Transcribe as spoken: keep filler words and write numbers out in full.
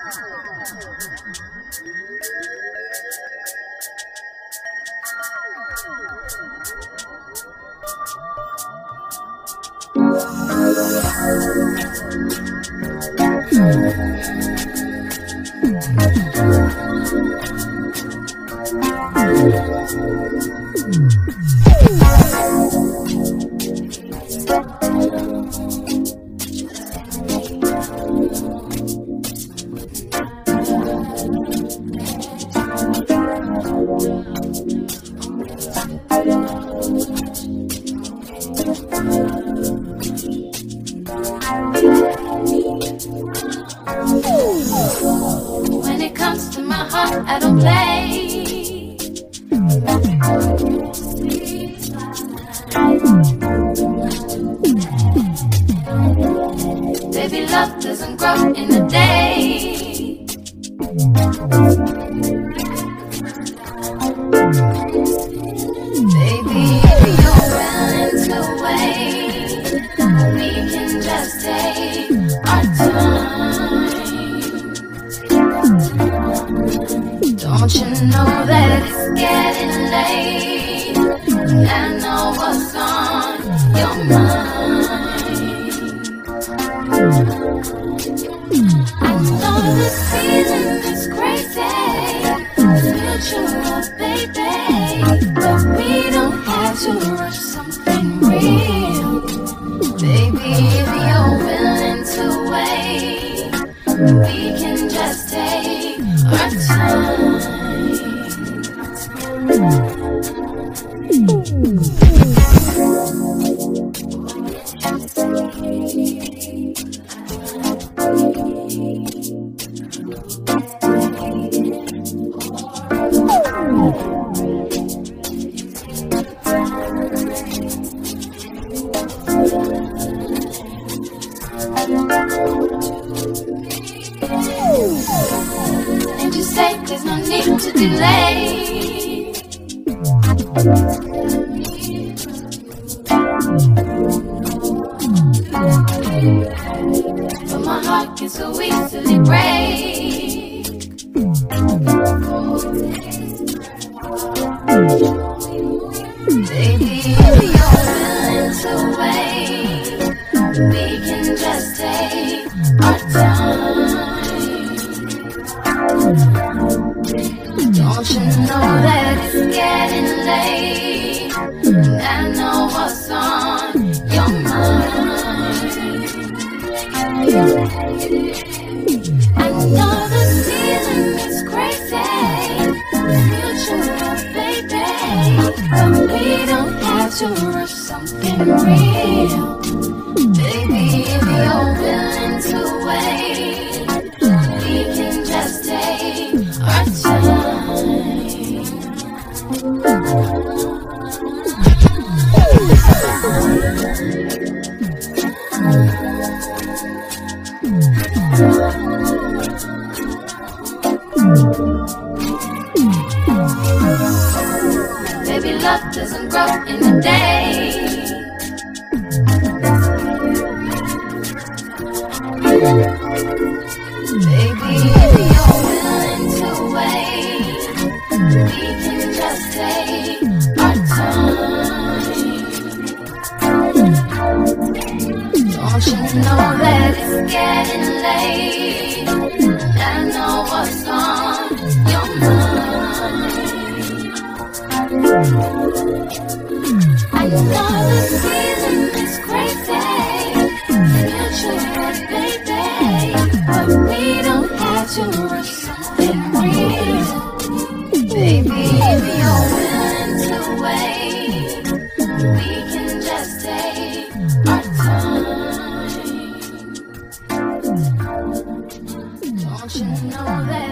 When it comes to my heart, I don't play. Baby, love doesn't grow in a day. Baby, if you're willing to wait, we can just take our time. Don't you know that it's getting late? And I know what's on your mind. I know this feeling is crazy, mutual, baby, but we don't have to rush something real. Baby, if you're willing to wait, we can just take our time. And you say there's no need to delay. But my heart can so easily break. Baby, if you're willing to wait, we can just take our time. Don't you know that it's getting late? And I know what's on your mind. I know the feeling is crazy, mutual, baby, but we don't have to rush something real. Baby, if you're willing to wait, we can just take our time. Baby, love doesn't grow in a day. Baby, if you're willing to wait, we can just take our time. Don't you know that it's getting late? And I know what's on your mind. I know the feeling is crazy, mutual, baby, but we don't have to rush something real. Baby, if you're willing to wait, we can just take our time. Don't you know that